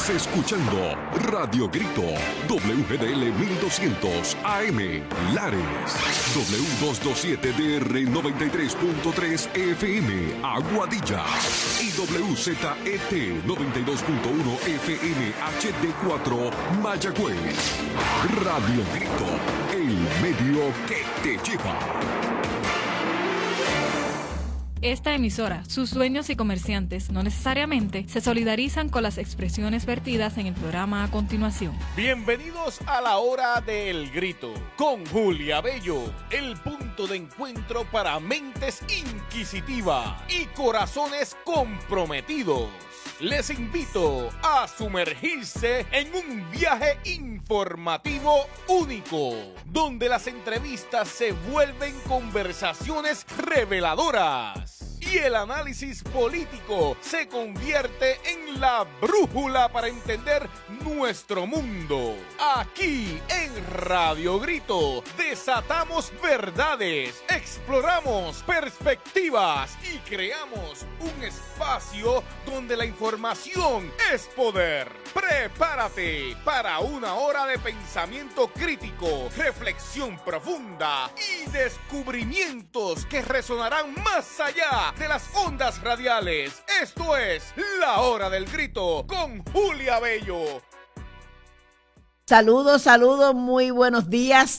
Estás escuchando Radio Grito, WGDL 1200 AM, Lares, W227DR 93.3 FM, Aguadilla, y WZET 92.1 FM HD4, Mayagüez. Radio Grito, el medio que te lleva. Esta emisora, sus dueños y comerciantes no necesariamente se solidarizan con las expresiones vertidas en el programa a continuación. Bienvenidos a la hora del grito con Julia Bello, el punto de encuentro para mentes inquisitivas y corazones comprometidos. Les invito a sumergirse en un viaje informativo único, donde las entrevistas se vuelven conversaciones reveladoras y el análisis político se convierte en la brújula para entender nuestro mundo. Aquí en Radio Grito desatamos verdades, exploramos perspectivas y creamos un espacio donde la información es poder. Prepárate para una hora de pensamiento crítico, reflexión profunda y descubrimientos que resonarán más allá de las ondas radiales. Esto es La Hora del Grito con Julia Bello. Saludos, muy buenos días,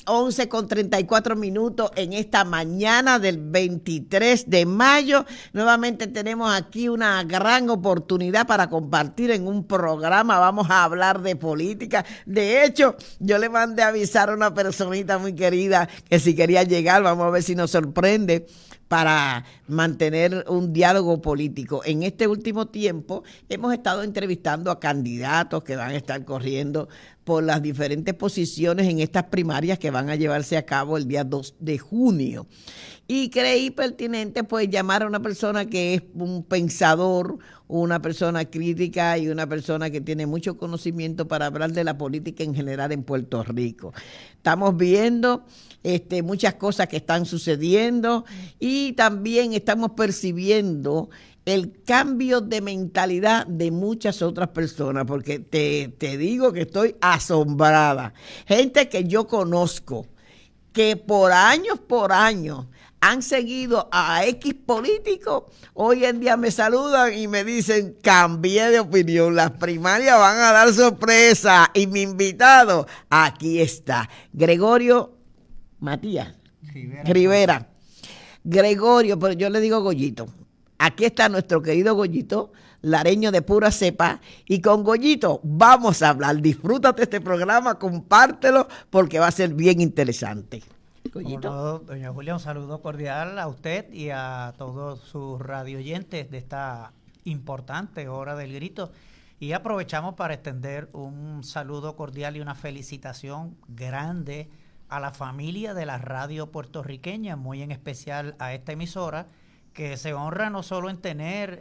11:34 en esta mañana del 23 de mayo. Nuevamente tenemos aquí una gran oportunidad para compartir en un programa. Vamos a hablar de política. De hecho, yo le mandé a avisar a una personita muy querida que si quería llegar, vamos a ver si nos sorprende, para mantener un diálogo político. En este último tiempo hemos estado entrevistando a candidatos que van a estar corriendo por las diferentes posiciones en estas primarias que van a llevarse a cabo el día 2 de junio. Y creí pertinente pues llamar a una persona que es un pensador, una persona crítica y una persona que tiene mucho conocimiento para hablar de la política en general en Puerto Rico. Estamos viendo muchas cosas que están sucediendo y también estamos percibiendo el cambio de mentalidad de muchas otras personas, porque te digo que estoy asombrada. Gente que yo conozco, que por años han seguido a X político, hoy en día me saludan y me dicen, cambié de opinión, las primarias van a dar sorpresa y mi invitado aquí está, Gregorio Matías Rivera. Gregorio, pero yo le digo Goyito. Aquí está nuestro querido Goyito, lareño de pura cepa, y con Goyito vamos a hablar. Disfrútate este programa, compártelo, porque va a ser bien interesante. Goyito. No, doña Julia, un saludo cordial a usted y a todos sus radioyentes de esta importante hora del grito. Y aprovechamos para extender un saludo cordial y una felicitación grande a la familia de la radio puertorriqueña, muy en especial a esta emisora, que se honra no solo en tener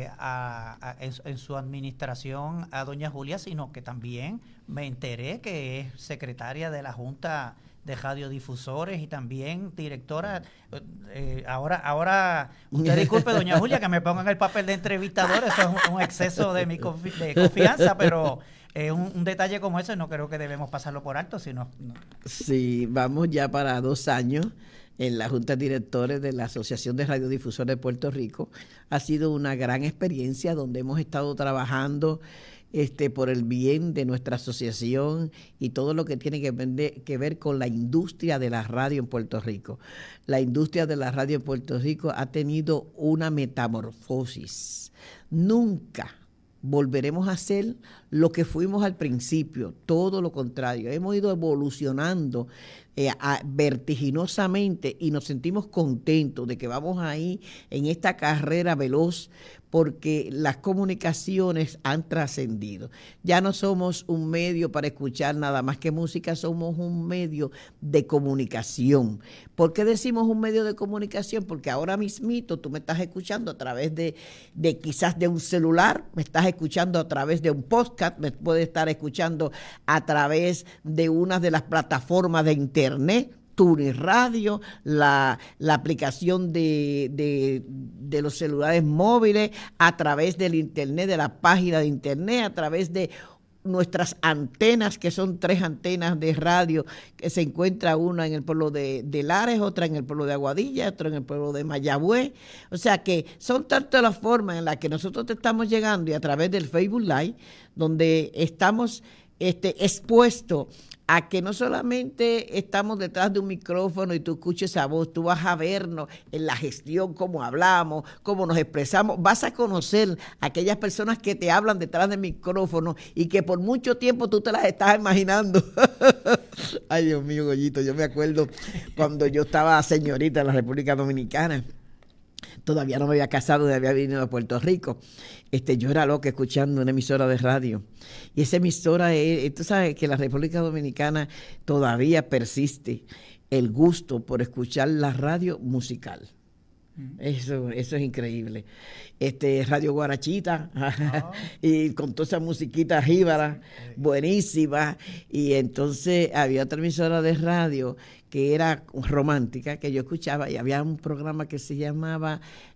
en su administración a doña Julia, sino que también me enteré que es secretaria de la Junta de Radiodifusores y también directora. Ahora usted disculpe, doña Julia, que me pongan el papel de entrevistador, eso es un exceso de confianza, pero un detalle como ese no creo que debemos pasarlo por alto, sino no. Sí, vamos ya para 2 años en la Junta de Directores de la Asociación de Radiodifusores de Puerto Rico. Ha sido una gran experiencia donde hemos estado trabajando por el bien de nuestra asociación y todo lo que tiene que ver con la industria de la radio en Puerto Rico. La industria de la radio en Puerto Rico ha tenido una metamorfosis. Nunca volveremos a ser lo que fuimos al principio, todo lo contrario. Hemos ido evolucionando vertiginosamente y nos sentimos contentos de que vamos ahí en esta carrera veloz, porque las comunicaciones han trascendido. Ya no somos un medio para escuchar nada más que música, somos un medio de comunicación. ¿Por qué decimos un medio de comunicación? Porque ahora mismito tú me estás escuchando a través de quizás de un celular, me estás escuchando a través de un podcast, me puedes estar escuchando a través de una de las plataformas de internet, TuneIn Radio, la aplicación de los celulares móviles, a través del internet, de la página de internet, a través de nuestras antenas, que son 3 antenas de radio, que se encuentra una en el pueblo de Lares, otra en el pueblo de Aguadilla, otra en el pueblo de Mayagüez. O sea que son tantas las formas en las que nosotros te estamos llegando, y a través del Facebook Live, donde estamos expuestos a que no solamente estamos detrás de un micrófono y tú escuches esa voz, tú vas a vernos en la gestión, cómo hablamos, cómo nos expresamos, vas a conocer a aquellas personas que te hablan detrás del micrófono y que por mucho tiempo tú te las estás imaginando. Ay, Dios mío, Goyito, yo me acuerdo cuando yo estaba señorita en la República Dominicana. Todavía no me había casado, me había venido a Puerto Rico. Yo era loca escuchando una emisora de radio. Y esa emisora, tú sabes que en la República Dominicana todavía persiste el gusto por escuchar la radio musical. Eso es increíble. Radio Guarachita, y con toda esa musiquita jíbara, buenísima. Y entonces había otra emisora de radio que era romántica, que yo escuchaba, y había un programa que se llamaba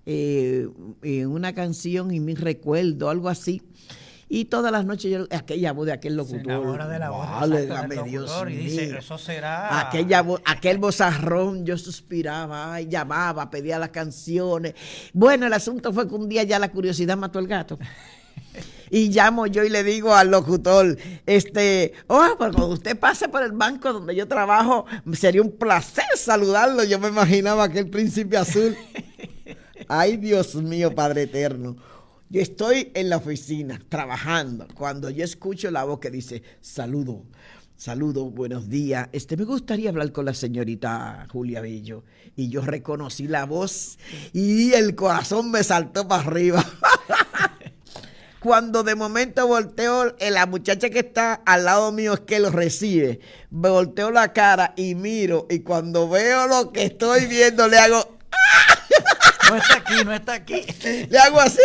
Una canción y mi recuerdo, algo así. Y todas las noches aquella voz de aquel locutor. Se enamora de la voz. Válgame Dios mío. Y dice, eso será. Aquel vozarrón, yo suspiraba, y llamaba, pedía las canciones. Bueno, el asunto fue que un día ya la curiosidad mató al gato. Y llamo yo y le digo al locutor, pues cuando usted pase por el banco donde yo trabajo, sería un placer saludarlo. Yo me imaginaba aquel príncipe azul. Ay, Dios mío, Padre eterno. Yo estoy en la oficina trabajando cuando yo escucho la voz que dice, saludo, buenos días. Me gustaría hablar con la señorita Julia Bello. Y yo reconocí la voz y el corazón me saltó para arriba. Cuando de momento volteo, la muchacha que está al lado mío es que lo recibe. Me volteo la cara y miro, y cuando veo lo que estoy viendo, le hago... No está aquí. Le hago así,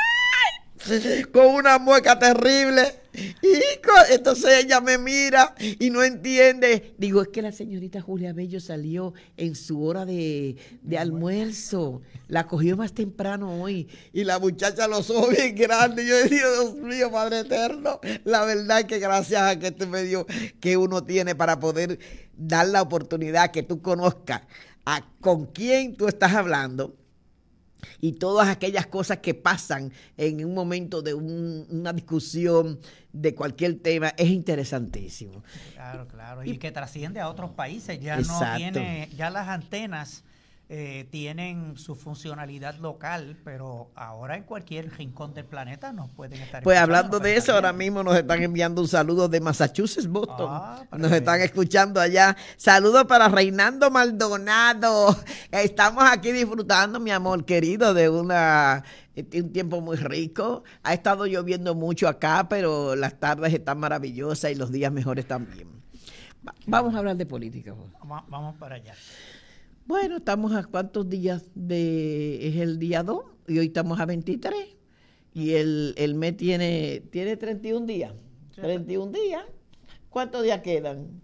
con una mueca terrible. Y entonces ella me mira y no entiende. Digo, es que la señorita Julia Bello salió en su hora de almuerzo. La cogió más temprano hoy. Y la muchacha los ojos bien grandes. Yo digo, Dios mío, Padre eterno, la verdad es que gracias a que este medio que uno tiene para poder dar la oportunidad que tú conozcas con quién tú estás hablando, y todas aquellas cosas que pasan en un momento de una discusión de cualquier tema, es interesantísimo. Claro. Y que trasciende a otros países. Ya exacto. No tiene, ya las antenas tienen su funcionalidad local, pero ahora en cualquier rincón del planeta nos pueden estar. Pues hablando de eso, ahora mismo nos están enviando un saludo de Massachusetts, Boston. Nos están escuchando allá. Saludos para Reinaldo Maldonado. Estamos aquí disfrutando, mi amor querido, de un tiempo muy rico. Ha estado lloviendo mucho acá, pero las tardes están maravillosas y los días mejores también. Vamos a hablar de política. Vamos para allá. Bueno, estamos a cuántos días es el día 2 y hoy estamos a 23 y el mes tiene 31 días. Sí. 31 días. ¿Cuántos días quedan?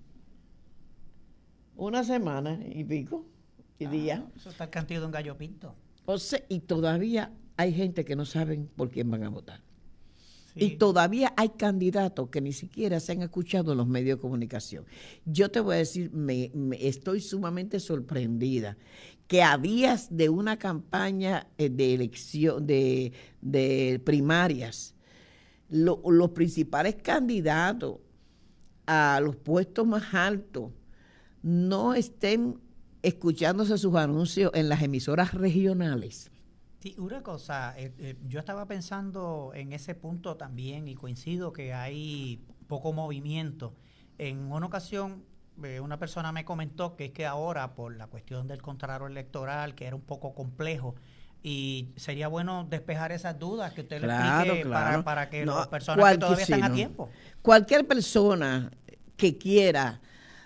Una semana y pico y días. Eso está el cantillo de un gallo pinto. O sea, y todavía hay gente que no saben por quién van a votar. Sí. Y todavía hay candidatos que ni siquiera se han escuchado en los medios de comunicación. Yo te voy a decir, me estoy sumamente sorprendida que a días de una campaña de elección, de primarias, los principales candidatos a los puestos más altos no estén escuchándose sus anuncios en las emisoras regionales. Sí, una cosa, yo estaba pensando en ese punto también y coincido que hay poco movimiento. En una ocasión una persona me comentó que es que ahora por la cuestión del contrato electoral, que era un poco complejo, y sería bueno despejar esas dudas que usted le explique para que las personas que todavía están a tiempo. Cualquier persona que quiera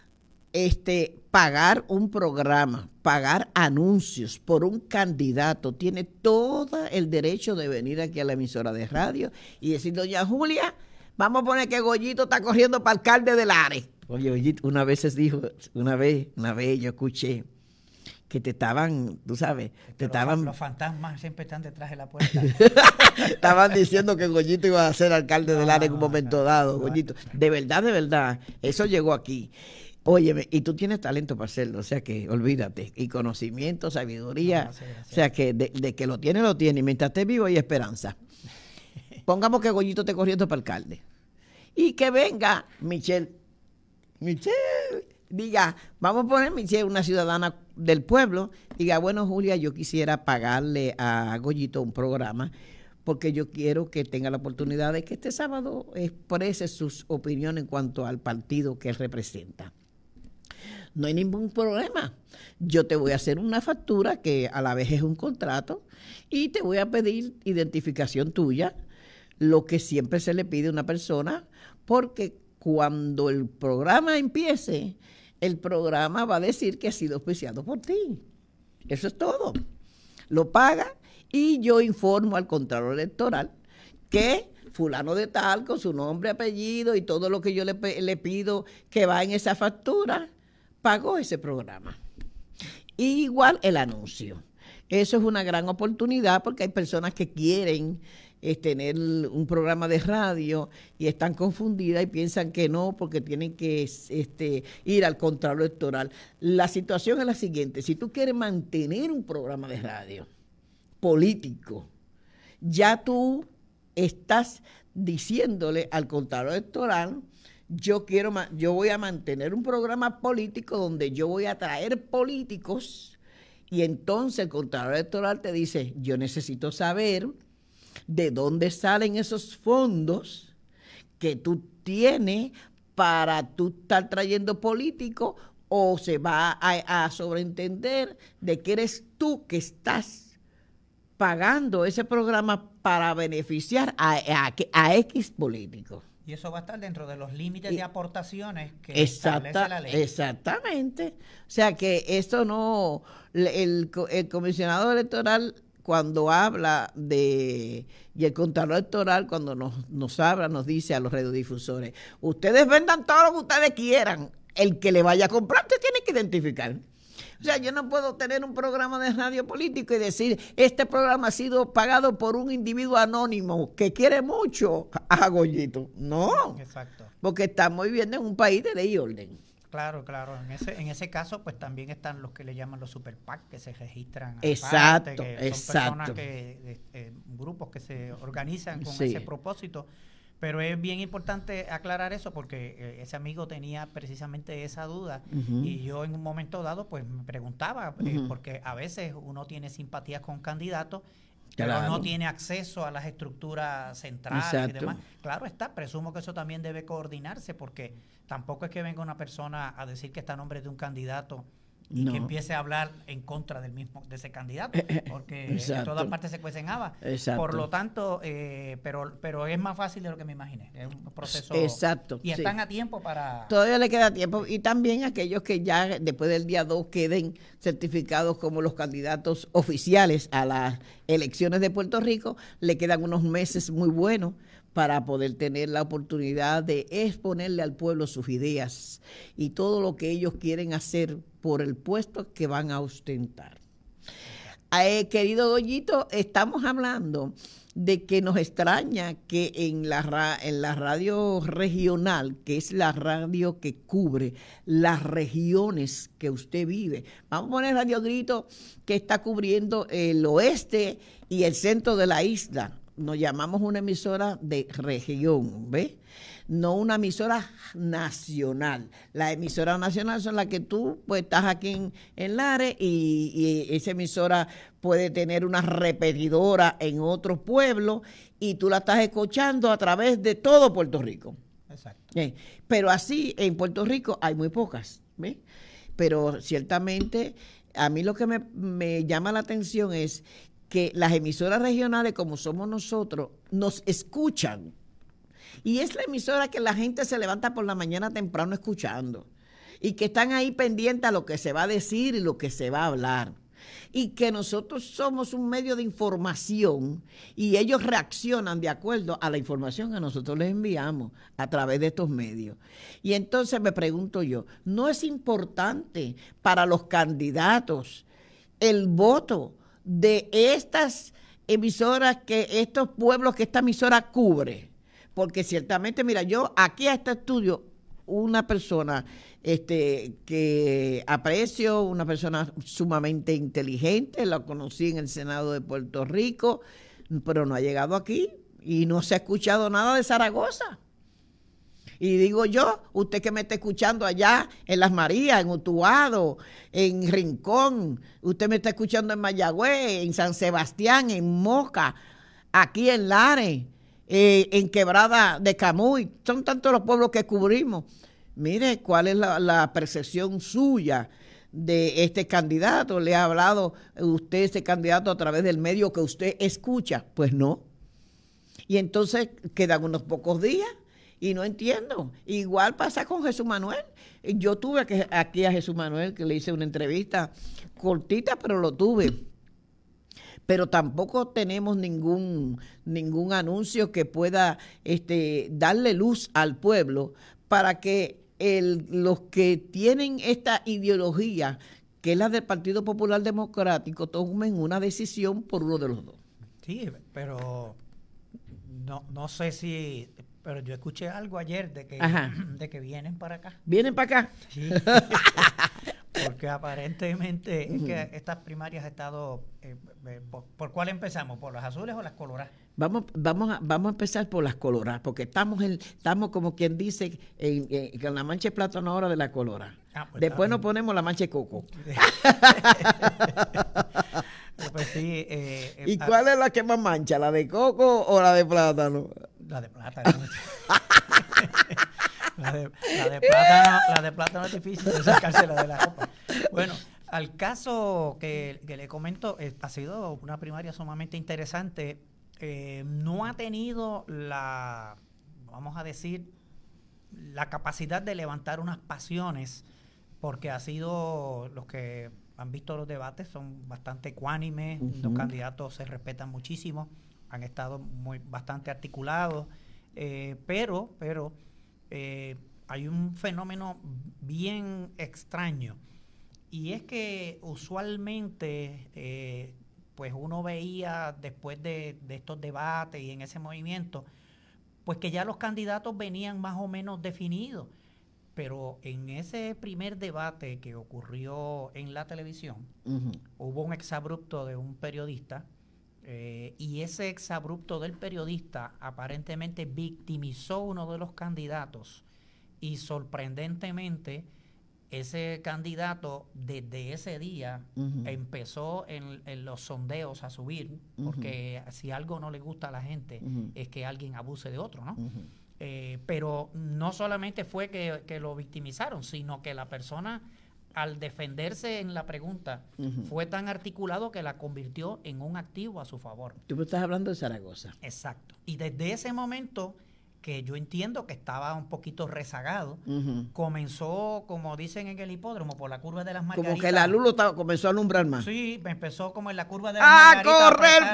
pagar un programa, pagar anuncios por un candidato, tiene todo el derecho de venir aquí a la emisora de radio y decir, doña Julia, vamos a poner que Goyito está corriendo para alcalde de Lares. Oye, Goyito, una vez yo escuché que te estaban, tú sabes, Los fantasmas siempre están detrás de la puerta. Estaban diciendo que Goyito iba a ser alcalde del área en un momento dado, Goyito. De verdad, eso llegó aquí. Óyeme, y tú tienes talento para hacerlo, o sea que olvídate. Y conocimiento, sabiduría, Gracias. o sea que de que lo tiene. Y mientras estés vivo hay esperanza. Pongamos que Goyito esté corriendo para alcalde. Y que venga Michelle, diga, vamos a poner Michelle, una ciudadana del pueblo, diga, bueno, Julia, yo quisiera pagarle a Goyito un programa porque yo quiero que tenga la oportunidad de que este sábado exprese sus opiniones en cuanto al partido que él representa. No hay ningún problema. Yo te voy a hacer una factura que a la vez es un contrato y te voy a pedir identificación tuya, lo que siempre se le pide a una persona, porque cuando el programa empiece, el programa va a decir que ha sido auspiciado por ti. Eso es todo. Lo paga y yo informo al Contralor Electoral que fulano de tal, con su nombre, apellido y todo lo que yo le pido que va en esa factura, pagó ese programa. Y igual el anuncio. Eso es una gran oportunidad porque hay personas que quieren tener un programa de radio y están confundidas y piensan que no porque tienen que ir al Contralor Electoral. La situación es la siguiente: si tú quieres mantener un programa de radio político, ya tú estás diciéndole al Contralor Electoral, yo voy a mantener un programa político donde yo voy a traer políticos, y entonces el Contralor Electoral te dice, yo necesito saber de dónde salen esos fondos que tú tienes para tú estar trayendo políticos, o se va a sobreentender de que eres tú que estás pagando ese programa para beneficiar a X políticos. Y eso va a estar dentro de los límites de aportaciones que establece la ley. Exactamente. O sea que esto no, el comisionado electoral cuando habla y el Contralor Electoral cuando nos habla, nos dice a los radiodifusores, ustedes vendan todo lo que ustedes quieran, el que le vaya a comprar te tiene que identificar. O sea, yo no puedo tener un programa de radio político y decir, este programa ha sido pagado por un individuo anónimo que quiere mucho a Goyito. No. Exacto. Porque estamos viviendo en un país de ley y orden. Claro. En ese caso, pues también están los que le llaman los super PAC, que se registran. Exacto, aparte, que son personas grupos que se organizan con ese propósito. Pero es bien importante aclarar eso porque ese amigo tenía precisamente esa duda y yo en un momento dado pues me preguntaba, porque a veces uno tiene simpatías con candidatos, pero no tiene acceso a las estructuras centrales y demás. Claro está, presumo que eso también debe coordinarse porque tampoco es que venga una persona a decir que está a nombre de un candidato y que empiece a hablar en contra de ese candidato, porque en todas partes se cuecen habas. Por lo tanto, pero es más fácil de lo que me imaginé. Es un proceso. Exacto. Y están a tiempo para. Todavía le queda tiempo. Y también aquellos que ya después del día 2 queden certificados como los candidatos oficiales a las elecciones de Puerto Rico, le quedan unos meses muy buenos para poder tener la oportunidad de exponerle al pueblo sus ideas y todo lo que ellos quieren hacer por el puesto que van a ostentar. Querido Goyito, estamos hablando de que nos extraña que en la radio regional, que es la radio que cubre las regiones que usted vive, vamos a poner Radio Grito, que está cubriendo el oeste y el centro de la isla. Nos llamamos una emisora de región, ¿ves? No una emisora nacional. Las emisoras nacionales son las que tú pues estás aquí en Lares y esa emisora puede tener una repetidora en otro pueblo y tú la estás escuchando a través de todo Puerto Rico. Exacto. Pero así en Puerto Rico hay muy pocas, ¿ves? Pero ciertamente a mí lo que me llama la atención es que las emisoras regionales, como somos nosotros, nos escuchan. Y es la emisora que la gente se levanta por la mañana temprano escuchando. Y que están ahí pendientes a lo que se va a decir y lo que se va a hablar. y que nosotros somos un medio de información y ellos reaccionan de acuerdo a la información que nosotros les enviamos a través de estos medios. Y entonces me pregunto yo, ¿no es importante para los candidatos el voto de estas emisoras, que estos pueblos que esta emisora cubre? Porque ciertamente, mira, yo aquí a este estudio, una persona que aprecio, una persona sumamente inteligente, la conocí en el Senado de Puerto Rico, pero no ha llegado aquí y no se ha escuchado nada de Zaragoza. Y digo yo, usted que me está escuchando allá en Las Marías, en Utuado, en Rincón, usted me está escuchando en Mayagüez, en San Sebastián, en Moca, aquí en Lares, en Quebrada de Camuy, son tantos los pueblos que cubrimos. Mire, ¿cuál es la percepción suya de este candidato? ¿Le ha hablado usted este candidato a través del medio que usted escucha? Pues no. Y entonces quedan unos pocos días y no entiendo. Igual pasa con Jesús Manuel. Yo tuve aquí a Jesús Manuel, que le hice una entrevista cortita, pero lo tuve. Pero tampoco tenemos ningún anuncio que pueda darle luz al pueblo para que los que tienen esta ideología, que es la del Partido Popular Democrático, tomen una decisión por uno de los dos. Sí, pero no sé si... Pero yo escuché algo ayer de que vienen para acá. ¿Vienen para acá? Sí. Porque aparentemente es que estas primarias han estado... ¿Por cuál empezamos? ¿Por las azules o las coloradas? Vamos a empezar por las coloradas, porque estamos como quien dice con la mancha de plátano ahora de la colorada. Pues después nos ponemos la mancha de coco. Pues sí, ¿y cuál es la que más mancha? ¿La de coco o la de plátano? La de plátano. la de plátano es difícil de sacarse la de la copa. Bueno, al caso que le comento, ha sido una primaria sumamente interesante. No ha tenido vamos a decir, la capacidad de levantar unas pasiones, porque ha sido, los que han visto los debates son bastante ecuánimes, los candidatos se respetan muchísimo, han estado bastante articulados, pero hay un fenómeno bien extraño, y es que usualmente pues uno veía después de estos debates y en ese movimiento, pues que ya los candidatos venían más o menos definidos. Pero en ese primer debate que ocurrió en la televisión, hubo un exabrupto de un periodista, y ese exabrupto del periodista aparentemente victimizó uno de los candidatos, y sorprendentemente ese candidato desde ese día empezó en los sondeos a subir, porque si algo no le gusta a la gente es que alguien abuse de otro, ¿no? Pero no solamente fue que lo victimizaron, sino que la persona, al defenderse en la pregunta, fue tan articulado que la convirtió en un activo a su favor. Tú me estás hablando de Zaragoza. Exacto. Y desde ese momento, que yo entiendo que estaba un poquito rezagado, comenzó, como dicen en el hipódromo, por la curva de las Margaritas. Como que la luz comenzó a alumbrar más. Sí, empezó como en la curva de las Margaritas. ¡A correr,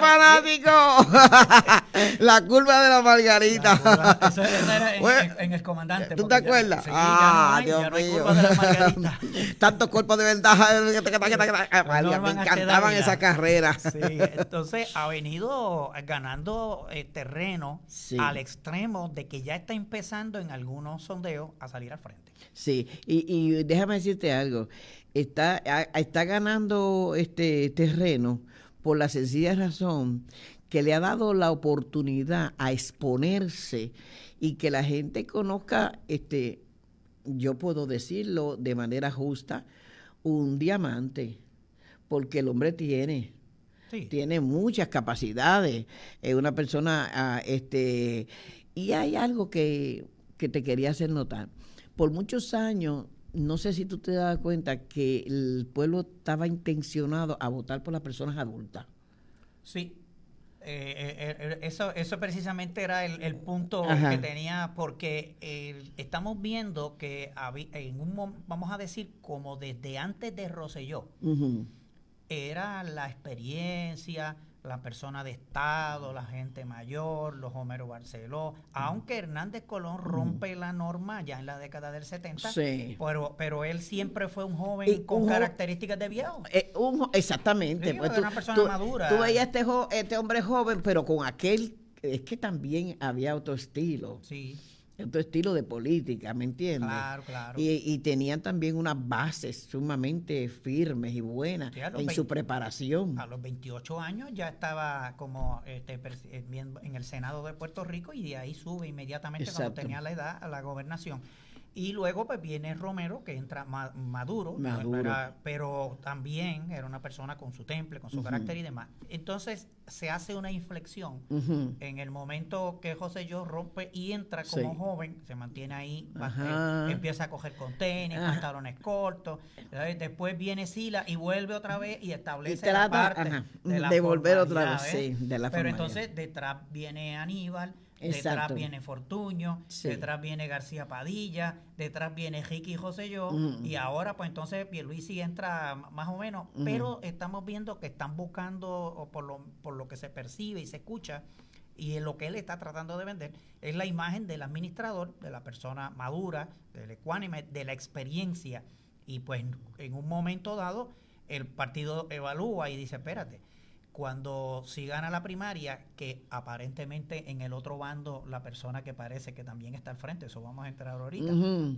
fanático! La curva de la Margarita. Eso era en el comandante. ¿Tú te acuerdas? Sí, Dios ya no hay mío. curva de las Margaritas. Tantos cuerpos de ventaja. Me encantaban esas carreras. Sí, entonces ha venido ganando terreno al extremo de que ya está empezando en algunos sondeos a salir al frente. Sí, y déjame decirte algo, está ganando este terreno por la sencilla razón que le ha dado la oportunidad a exponerse y que la gente conozca, yo puedo decirlo de manera justa, un diamante, porque el hombre tiene muchas capacidades, es una persona, y hay algo que te quería hacer notar. Por muchos años, no sé si tú te das cuenta que el pueblo estaba intencionado a votar por las personas adultas. Sí, eso precisamente era el punto que tenía, porque estamos viendo que vamos a decir, como desde antes de Rosselló, era la experiencia, la persona de Estado, la gente mayor, los Homero Barceló, aunque Hernández Colón rompe la norma ya en la década del 70, Sí. pero él siempre fue un joven con características de viejo. Exactamente. Sí, Pues era una persona madura. Tú veías este hombre joven, pero con es que también había otro estilo. Sí. Otro estilo de política, ¿me entiendes? Claro, claro. Y tenían también unas bases sumamente firmes y buenas en su preparación. A los 28 años ya estaba como en el Senado de Puerto Rico y de ahí sube inmediatamente cuando tenía la edad a la gobernación. Y luego pues viene Romero, que entra maduro. Pero también era una persona con su temple, con su carácter y demás. Entonces se hace una inflexión en el momento que José Yo rompe y entra como joven, se mantiene ahí, empieza a coger con tenis, pantalones cortos. Después viene Sila y vuelve otra vez y establece la parte de volver otra vez, de la Pero entonces detrás viene Aníbal. Detrás viene Fortuño, detrás viene García Padilla, detrás viene Ricky José Yo, y ahora pues entonces Pierluisi entra más o menos, pero estamos viendo que están buscando, por lo que se percibe y se escucha, y lo que él está tratando de vender, es la imagen del administrador, de la persona madura, del ecuánime, de la experiencia, y pues en un momento dado el partido evalúa y dice, espérate, cuando si gana la primaria, que aparentemente en el otro bando la persona que parece que también está al frente, eso vamos a entrar ahorita,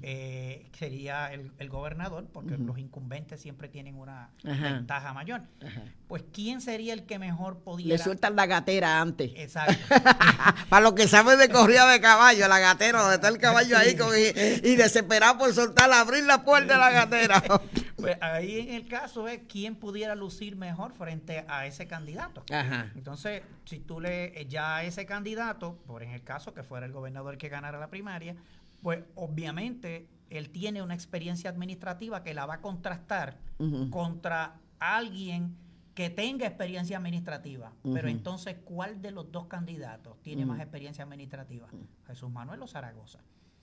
sería el gobernador, porque los incumbentes siempre tienen una ventaja mayor. Pues ¿quién sería el que mejor pudiera? Le sueltan la gatera antes. Exacto. Para los que saben de corrida de caballo, la gatera, donde está el caballo ahí y desesperado por soltar, abrir la puerta de la gatera. Pues ahí en el caso es quién pudiera lucir mejor frente a ese candidato. Entonces, si tú ya a ese candidato, por en el caso que fuera el gobernador que ganara la primaria, pues obviamente él tiene una experiencia administrativa que la va a contrastar contra alguien que tenga experiencia administrativa. Pero entonces, ¿cuál de los dos candidatos tiene más experiencia administrativa? ¿Jesús Manuel o Zaragoza?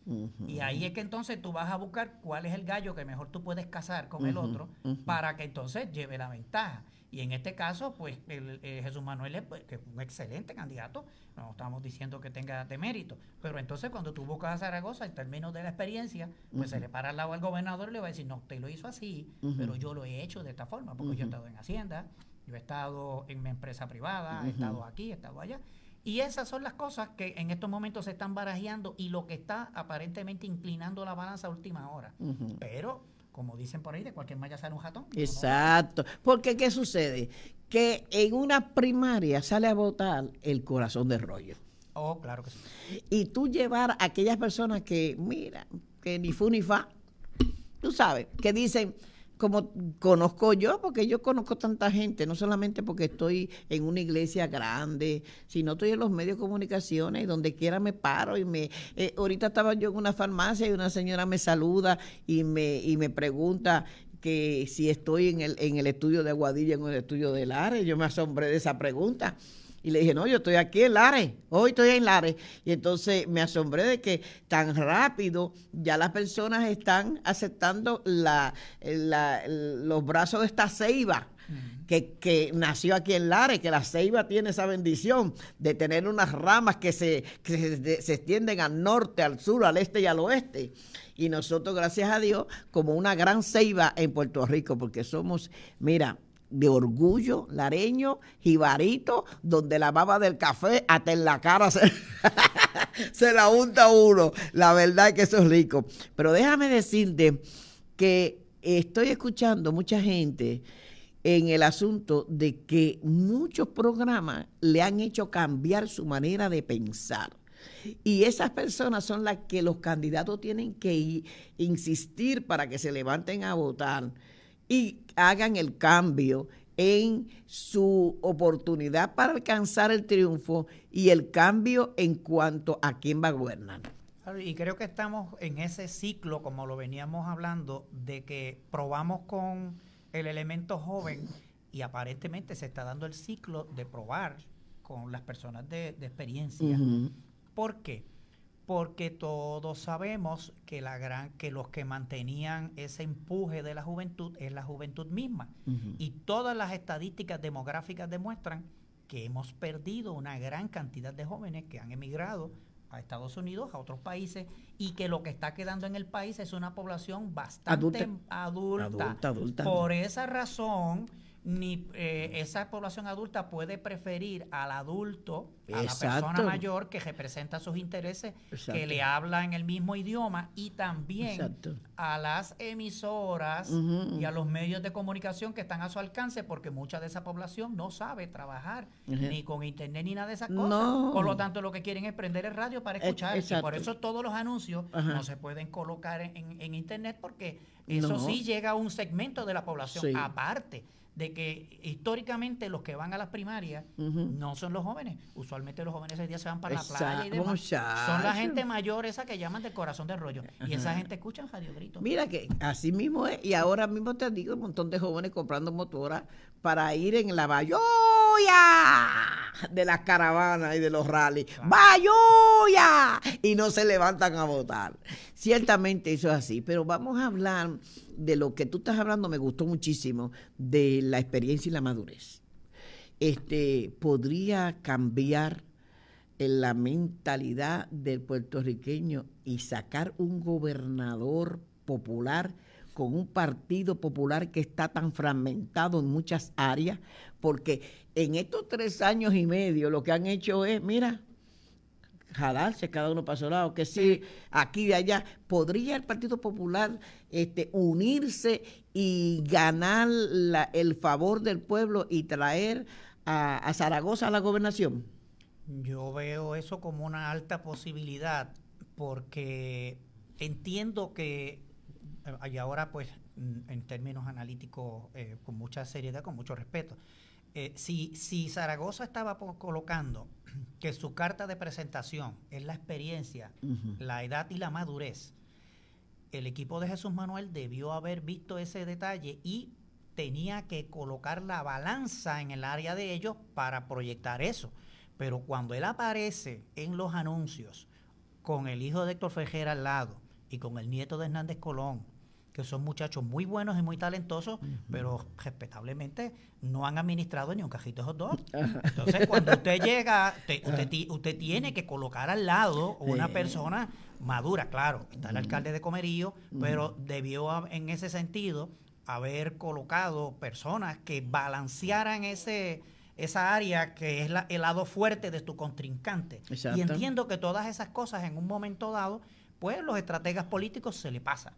Y ahí es que entonces tú vas a buscar cuál es el gallo que mejor tú puedes cazar con el otro para que entonces lleve la ventaja. Y en este caso, pues Jesús Manuel es que es un excelente candidato, no estamos diciendo que tenga demérito, pero entonces cuando tú buscas a Zaragoza en términos de la experiencia, pues se le para al lado al gobernador y le va a decir, no, usted lo hizo así, pero yo lo he hecho de esta forma, porque yo he estado en Hacienda, yo he estado en mi empresa privada, he estado aquí, he estado allá. Y esas son las cosas que en estos momentos se están barajeando y lo que está aparentemente inclinando la balanza a última hora. Pero, como dicen por ahí, de cualquier malla sale un ratón. Exacto. Porque, ¿qué sucede? Que en una primaria sale a votar el corazón de rollo. Oh, claro que sí. Y tú llevar a aquellas personas que, mira, que ni fu ni fa, tú sabes, que dicen, como conozco yo, porque yo conozco tanta gente, no solamente porque estoy en una iglesia grande, sino estoy en los medios de comunicaciones y donde quiera me paro y ahorita estaba yo en una farmacia y una señora me saluda y me pregunta que si estoy en el estudio de Aguadilla, en el estudio de Lares. Yo me asombré de esa pregunta. Y le dije, no, yo estoy aquí en Lares, hoy estoy en Lares. Y entonces me asombré de que tan rápido ya las personas están aceptando los brazos de esta ceiba que nació aquí en Lares, que la ceiba tiene esa bendición de tener unas ramas que se extienden al norte, al sur, al este y al oeste. Y nosotros, gracias a Dios, como una gran ceiba en Puerto Rico, porque somos, mira, de orgullo lareño, jibarito, donde la baba del café hasta en la cara se la unta uno. La verdad es que eso es rico. Pero déjame decirte que estoy escuchando mucha gente en el asunto de que muchos programas le han hecho cambiar su manera de pensar. Y esas personas son las que los candidatos tienen que insistir para que se levanten a votar y hagan el cambio en su oportunidad para alcanzar el triunfo y el cambio en cuanto a quién va a gobernar. Y creo que estamos en ese ciclo, como lo veníamos hablando, de que probamos con el elemento joven y aparentemente se está dando el ciclo de probar con las personas de experiencia. ¿Por qué? porque todos sabemos que que los que mantenían ese empuje de la juventud es la juventud misma. Y todas las estadísticas demográficas demuestran que hemos perdido una gran cantidad de jóvenes que han emigrado a Estados Unidos, a otros países, y que lo que está quedando en el país es una población bastante adulta. Por esa razón, esa población adulta puede preferir al adulto, a la persona mayor que representa sus intereses, que le habla en el mismo idioma, y también a las emisoras y a los medios de comunicación que están a su alcance, porque mucha de esa población no sabe trabajar ni con internet ni nada de esas cosas. Por lo tanto, lo que quieren es prender el radio para escuchar, y por eso todos los anuncios no se pueden colocar en internet, porque eso sí llega a un segmento de la población, aparte de que históricamente los que van a las primarias no son los jóvenes. Usualmente los jóvenes ese día se van para la playa y demás. Son la gente mayor esa que llaman del corazón del rollo. Y esa gente escucha Radio Grito. Mira que así mismo es. Y ahora mismo te digo, un montón de jóvenes comprando motoras para ir en la Bayoya de las caravanas y de los rallies. ¡Bayoya! Y no se levantan a votar. Ciertamente eso es así. Pero vamos a hablar de lo que tú estás hablando, me gustó muchísimo, de la experiencia y la madurez. Podría cambiar la mentalidad del puertorriqueño y sacar un gobernador popular con un partido popular que está tan fragmentado en muchas áreas, porque en estos 3 años y medio lo que han hecho es, mira, jalarse cada uno para su lado, que sí, aquí y allá. ¿Podría el Partido Popular unirse y ganar el favor del pueblo y traer a Zaragoza a la gobernación? Yo veo eso como una alta posibilidad, porque entiendo que, y ahora pues en términos analíticos, con mucha seriedad, con mucho respeto, si Zaragoza estaba colocando que su carta de presentación es la experiencia, la edad y la madurez, el equipo de Jesús Manuel debió haber visto ese detalle y tenía que colocar la balanza en el área de ellos para proyectar eso. Pero cuando él aparece en los anuncios con el hijo de Héctor Fejera al lado y con el nieto de Hernández Colón, que son muchachos muy buenos y muy talentosos, pero respetablemente no han administrado ni un cajito esos dos. Entonces, cuando usted llega, usted tiene que colocar al lado una persona madura. Claro, está el alcalde de Comerío, pero debió en ese sentido haber colocado personas que balancearan esa área que es el lado fuerte de tu contrincante. Exacto. Y entiendo que todas esas cosas en un momento dado, pues los estrategas políticos se le pasa.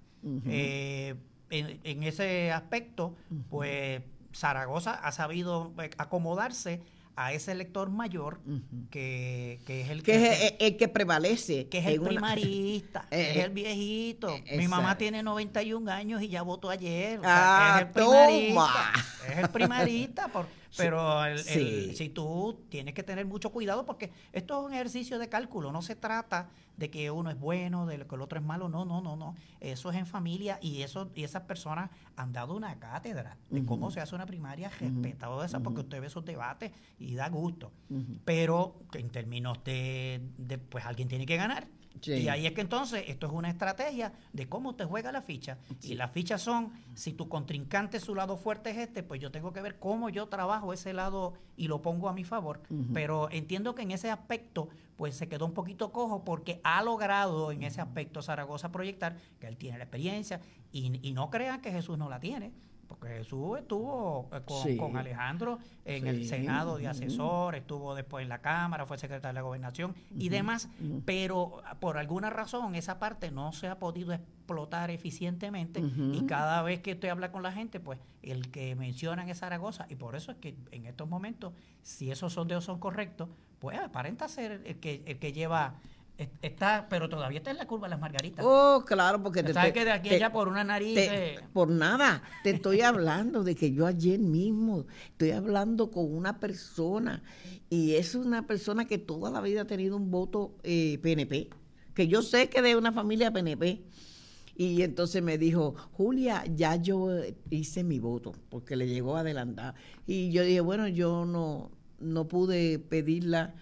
En ese aspecto, pues Zaragoza ha sabido acomodarse a ese elector mayor que es el que prevalece, que es el primarista, es el viejito. Mi mamá tiene 91 años y ya votó ayer. Es el primarista, pero si tú tienes que tener mucho cuidado, porque esto es un ejercicio de cálculo, no se trata de que uno es bueno, de que el otro es malo, no. Eso es en familia, y esas personas han dado una cátedra de cómo se hace una primaria, respetado de esa, porque usted ve esos debates y da gusto. Pero en términos de pues alguien tiene que ganar. Sí. Y ahí es que entonces esto es una estrategia de cómo te juega la ficha. Sí. Y las fichas son, si tu contrincante su lado fuerte es pues yo tengo que ver cómo yo trabajo ese lado y lo pongo a mi favor. Pero entiendo que en ese aspecto pues se quedó un poquito cojo, porque ha logrado en ese aspecto Zaragoza proyectar que él tiene la experiencia, y no crean que Jesús no la tiene, porque Jesús estuvo con Alejandro en el Senado de asesor, estuvo después en la Cámara, fue secretario de la Gobernación y demás, pero por alguna razón esa parte no se ha podido explotar eficientemente, y cada vez que usted habla con la gente, pues el que mencionan es Zaragoza, y por eso es que en estos momentos, si esos sondeos son correctos, pues aparenta ser el que lleva... Está, pero todavía está en la curva de las margaritas. Oh, claro, porque sabes que de aquí allá por una nariz. Por nada, te estoy hablando de que yo ayer mismo estoy hablando con una persona, y es una persona que toda la vida ha tenido un voto PNP, que yo sé que de una familia PNP. Y entonces me dijo, Julia, ya yo hice mi voto, porque le llegó adelantado. Y yo dije, bueno, yo no pude pedirla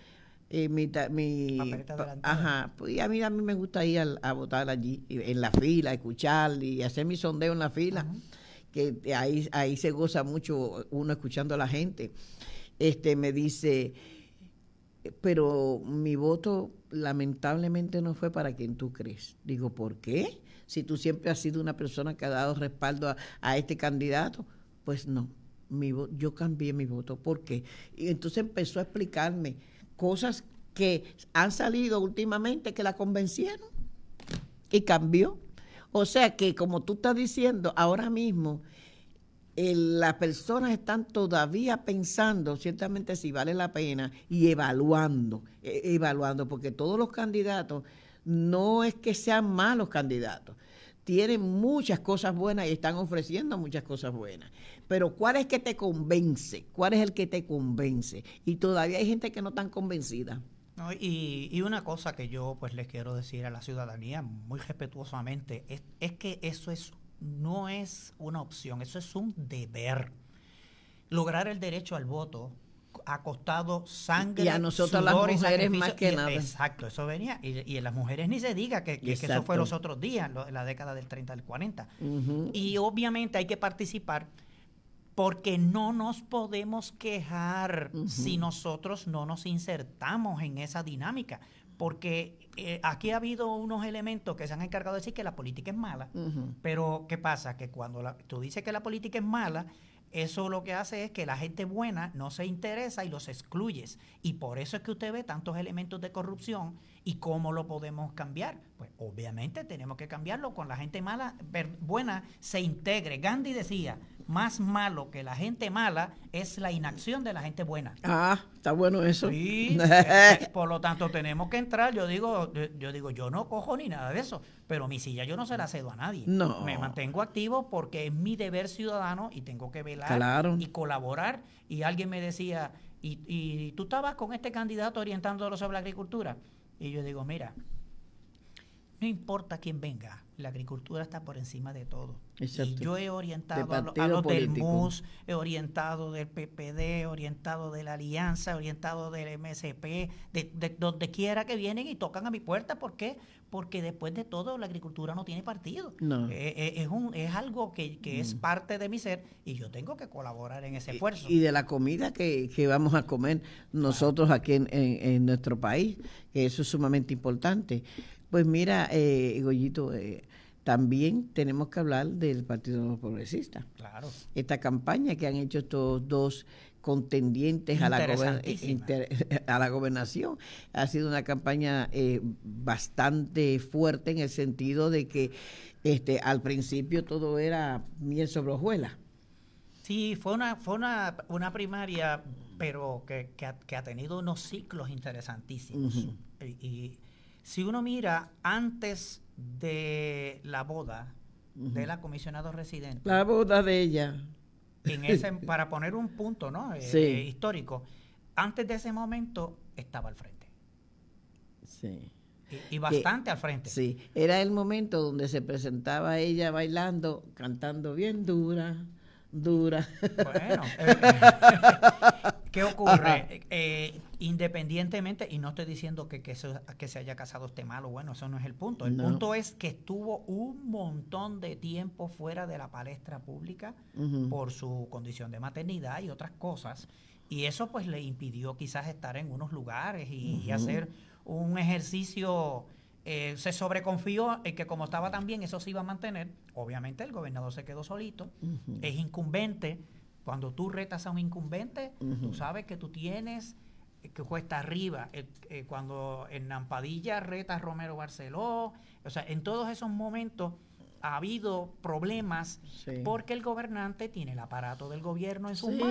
Papeleta adelantada. Ajá, pues y a mí me gusta ir a votar allí, en la fila, escuchar y hacer mi sondeo en la fila, que ahí se goza mucho uno escuchando a la gente. Me dice, pero mi voto lamentablemente no fue para quien tú crees. Digo, ¿por qué? Si tú siempre has sido una persona que ha dado respaldo a este candidato. Pues no, yo cambié mi voto. ¿Por qué? Y entonces empezó a explicarme cosas que han salido últimamente que la convencieron y cambió. O sea que, como tú estás diciendo, ahora mismo las personas están todavía pensando ciertamente si vale la pena y evaluando, porque todos los candidatos no es que sean malos candidatos, tienen muchas cosas buenas y están ofreciendo muchas cosas buenas. Pero ¿cuál es que te convence? ¿Cuál es el que te convence? Y todavía hay gente que no está convencida. No, y una cosa que yo pues les quiero decir a la ciudadanía muy respetuosamente es que eso no es una opción, eso es un deber. Lograr el derecho al voto ha costado sangre, y a nosotros las mujeres más que nada. Exacto, eso venía. Y en las mujeres ni se diga que eso fue los otros días, en la década del 30 al 40. Y obviamente hay que participar porque no nos podemos quejar si nosotros no nos insertamos en esa dinámica. Porque aquí ha habido unos elementos que se han encargado de decir que la política es mala, pero ¿qué pasa? Que cuando tú dices que la política es mala, eso lo que hace es que la gente buena no se interesa y los excluyes. Y por eso es que usted ve tantos elementos de corrupción. ¿Y cómo lo podemos cambiar? Pues obviamente tenemos que cambiarlo con la gente mala, buena se integre. Gandhi decía, más malo que la gente mala es la inacción de la gente buena. Ah, está bueno eso. Sí, por lo tanto tenemos que entrar. Yo digo, yo no cojo ni nada de eso, pero mi silla yo no se la cedo a nadie. No. Me mantengo activo porque es mi deber ciudadano y tengo que velar claro. y colaborar. Y alguien me decía, ¿y tú estabas con este candidato orientándolo sobre la agricultura? Y yo digo, mira, no importa quién venga, la agricultura está por encima de todo. Exacto. Y yo he orientado a los del MUS, he orientado del PPD, he orientado de la Alianza, he orientado del MSP, de donde quiera que vienen y tocan a mi puerta. ¿Por qué? Porque después de todo la agricultura no tiene partido. No. Es algo que es parte de mi ser y yo tengo que colaborar en ese esfuerzo. Y de la comida que vamos a comer nosotros aquí en nuestro país, que eso es sumamente importante. Pues mira, Goyito, también tenemos que hablar del Partido Progresista. Claro. Esta campaña que han hecho estos dos contendientes a la gobernación ha sido una campaña bastante fuerte en el sentido de que al principio todo era miel sobre hojuelas. Sí, fue una primaria, pero que ha tenido unos ciclos interesantísimos. Y si uno mira antes de la boda de la comisionada residente, la boda de ella, para poner un punto, ¿no? Sí. Histórico, antes de ese momento estaba al frente. Sí. Y bastante al frente. Sí, era el momento donde se presentaba ella bailando, cantando bien dura. Bueno, ¿qué ocurre? Independientemente, y no estoy diciendo que se haya casado esté malo, bueno, eso no es el punto. El punto es que estuvo un montón de tiempo fuera de la palestra pública por su condición de maternidad y otras cosas, y eso pues le impidió quizás estar en unos lugares y hacer un ejercicio. Se sobreconfió en que como estaba tan bien eso se iba a mantener. Obviamente el gobernador se quedó solito, es incumbente. Cuando tú retas a un incumbente, tú sabes que tú tienes que cuesta arriba. Cuando en Nampadilla reta a Romero Barceló, o sea, en todos esos momentos ha habido problemas porque el gobernante tiene el aparato del gobierno en sus manos.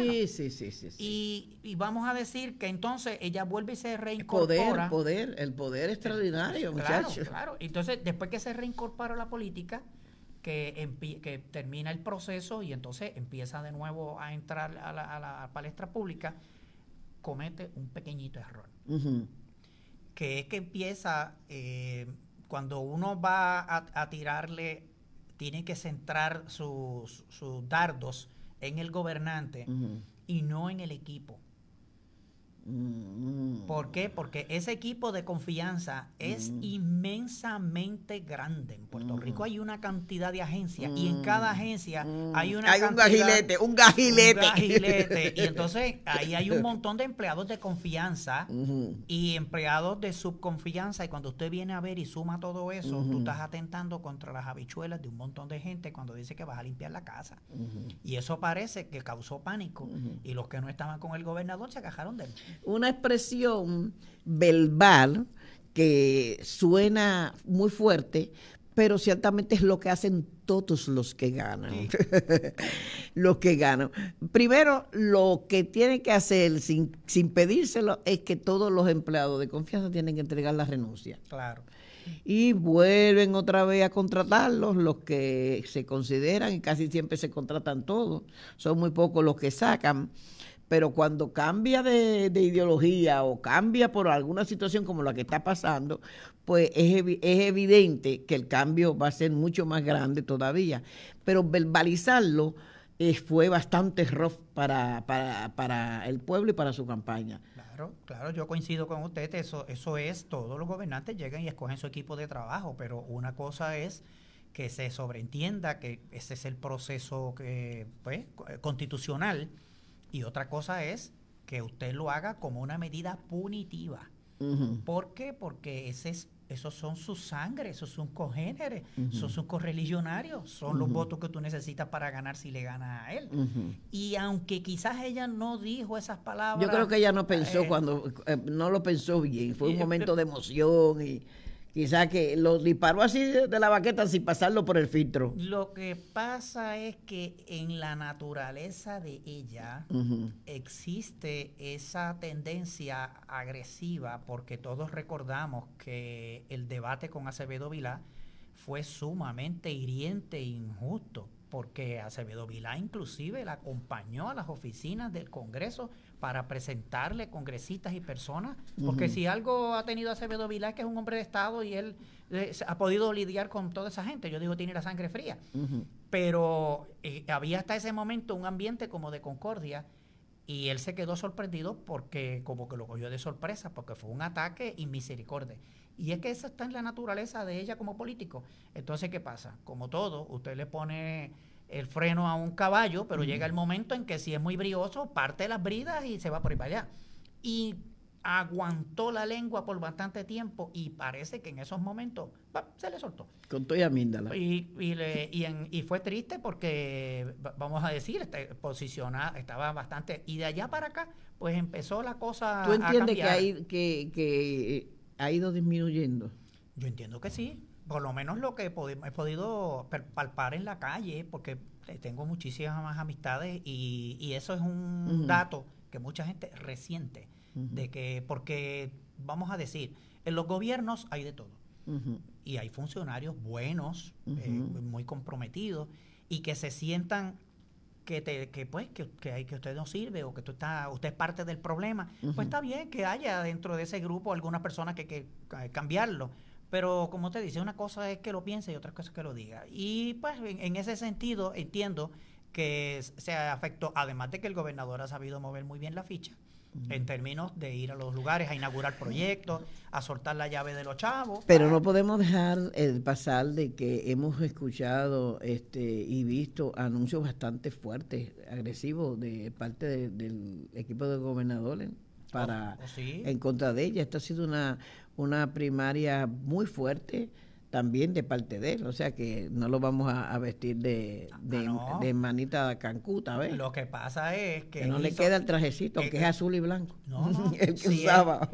Sí. Y vamos a decir que entonces ella vuelve y se reincorpora. El poder extraordinario, muchachos. Claro. Entonces, después que se reincorpora a la política, que termina el proceso y entonces empieza de nuevo a entrar a la palestra pública, comete un pequeñito error. Que es que empieza, cuando uno va a tirarle, tiene que centrar sus dardos en el gobernante y no en el equipo. ¿Por qué? Porque ese equipo de confianza es inmensamente grande. En Puerto Rico hay una cantidad de agencias y en cada agencia hay una cantidad... un gajilete. Y entonces ahí hay un montón de empleados de confianza y empleados de subconfianza, y cuando usted viene a ver y suma todo eso, tú estás atentando contra las habichuelas de un montón de gente cuando dice que vas a limpiar la casa. Y eso parece que causó pánico y los que no estaban con el gobernador se agajaron de él. Una expresión verbal que suena muy fuerte, pero ciertamente es lo que hacen todos los que ganan. Sí. Los que ganan. Primero, lo que tienen que hacer sin pedírselo es que todos los empleados de confianza tienen que entregar la renuncia. Claro. Y vuelven otra vez a contratarlos, los que se consideran, y casi siempre se contratan todos, son muy pocos los que sacan. Pero cuando cambia de ideología o cambia por alguna situación como la que está pasando, pues es evidente que el cambio va a ser mucho más grande todavía. Pero verbalizarlo fue bastante rough para el pueblo y para su campaña. Claro, yo coincido con usted, eso es, todos los gobernantes llegan y escogen su equipo de trabajo, pero una cosa es que se sobreentienda que ese es el proceso constitucional. Y otra cosa es que usted lo haga como una medida punitiva. ¿Por qué? Porque esos son su sangre, esos son congéneres, esos son correligionarios, son los votos que tú necesitas para ganar si le ganas a él. Y aunque quizás ella no dijo esas palabras... Yo creo que ella no pensó no lo pensó bien, fue un momento de emoción y... Quizás que lo disparó así de la baqueta sin pasarlo por el filtro. Lo que pasa es que en la naturaleza de ella existe esa tendencia agresiva, porque todos recordamos que el debate con Acevedo Vilá fue sumamente hiriente e injusto, porque Acevedo Vilá inclusive la acompañó a las oficinas del Congreso para presentarle congresistas y personas, porque si algo ha tenido Acevedo Vilá es que es un hombre de Estado y él ha podido lidiar con toda esa gente. Yo digo, tiene la sangre fría. Pero había hasta ese momento un ambiente como de concordia y él se quedó sorprendido porque como que lo cogió de sorpresa, porque fue un ataque inmisericordia. Y es que eso está en la naturaleza de ella como político. Entonces, ¿qué pasa? Como todo, usted le pone el freno a un caballo, pero llega el momento en que si es muy brioso, parte las bridas y se va por ahí para allá. Y aguantó la lengua por bastante tiempo y parece que en esos momentos se le soltó. Con toda y amíndala. Y fue triste porque, vamos a decir, posicionada, estaba bastante... Y de allá para acá, pues empezó la cosa a cambiar. ¿Tú entiendes que ha ido disminuyendo? Yo entiendo que sí. Por lo menos lo que he podido palpar en la calle, porque tengo muchísimas más amistades y eso es un dato que mucha gente resiente, de que, porque vamos a decir, en los gobiernos hay de todo y hay funcionarios buenos, muy comprometidos y que se sientan que usted no sirve o que usted es parte del problema, pues está bien que haya dentro de ese grupo algunas personas que cambiarlo. Pero como te dice, una cosa es que lo piense y otra cosa es que lo diga. Y pues en ese sentido entiendo que se afectó, además de que el gobernador ha sabido mover muy bien la ficha en términos de ir a los lugares, a inaugurar proyectos, a soltar la llave de los chavos. Pero no podemos dejar pasar de que hemos escuchado y visto anuncios bastante fuertes, agresivos de parte del equipo de gobernadores en contra de ella. Esta ha sido una primaria muy fuerte también de parte de él, o sea que no lo vamos a vestir de manita cancuta, ¿ves? Lo que pasa es que no le queda el trajecito, que es azul y blanco. No, el que usaba.